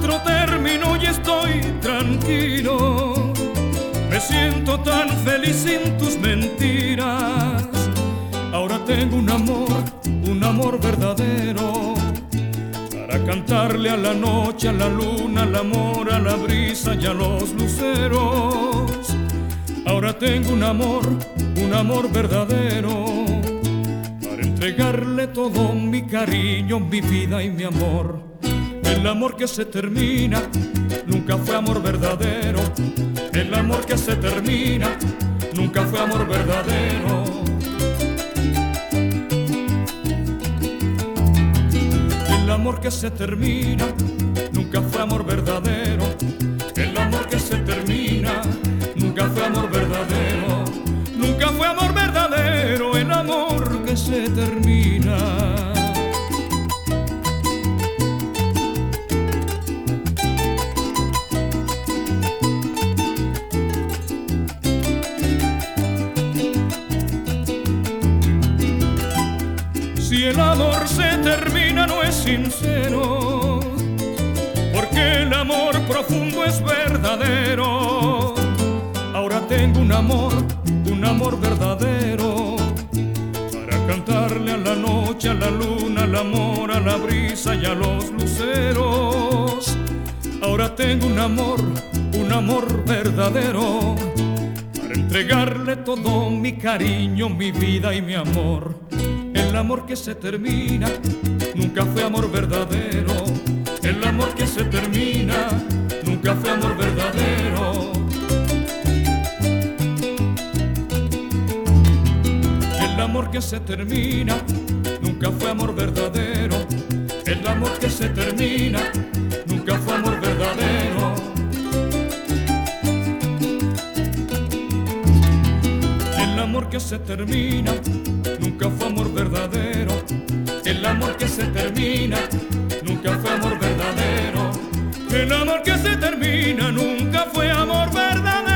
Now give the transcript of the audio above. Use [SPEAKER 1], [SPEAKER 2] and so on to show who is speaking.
[SPEAKER 1] nuestro terminó y estoy tranquilo. Me siento tan feliz sin tus mentiras. Ahora tengo un amor verdadero, para cantarle a la noche, a la luna, al amor, a la brisa y a los luceros. Ahora tengo un amor verdadero, para entregarle todo mi cariño, mi vida y mi amor. El amor que se termina nunca fue amor verdadero. El amor que se termina nunca fue amor verdadero. El amor que se termina nunca fue amor verdadero. El amor que se termina nunca fue amor verdadero. Nunca fue amor verdadero el amor que se termina. Si el amor se termina no es sincero, porque el amor profundo es verdadero. Ahora tengo un amor verdadero, para cantarle a la noche, a la luna, al amor, a la brisa y a los luceros. Ahora tengo un amor verdadero, para entregarle todo mi cariño, mi vida y mi amor. El amor que se termina nunca fue amor verdadero. El amor que se termina nunca fue amor verdadero. El amor que se termina nunca fue amor verdadero. El amor que se termina nunca fue amor verdadero. El amor que se termina nunca fue amor verdadero. El amor que se termina nunca fue amor verdadero. El amor que se termina nunca fue amor verdadero.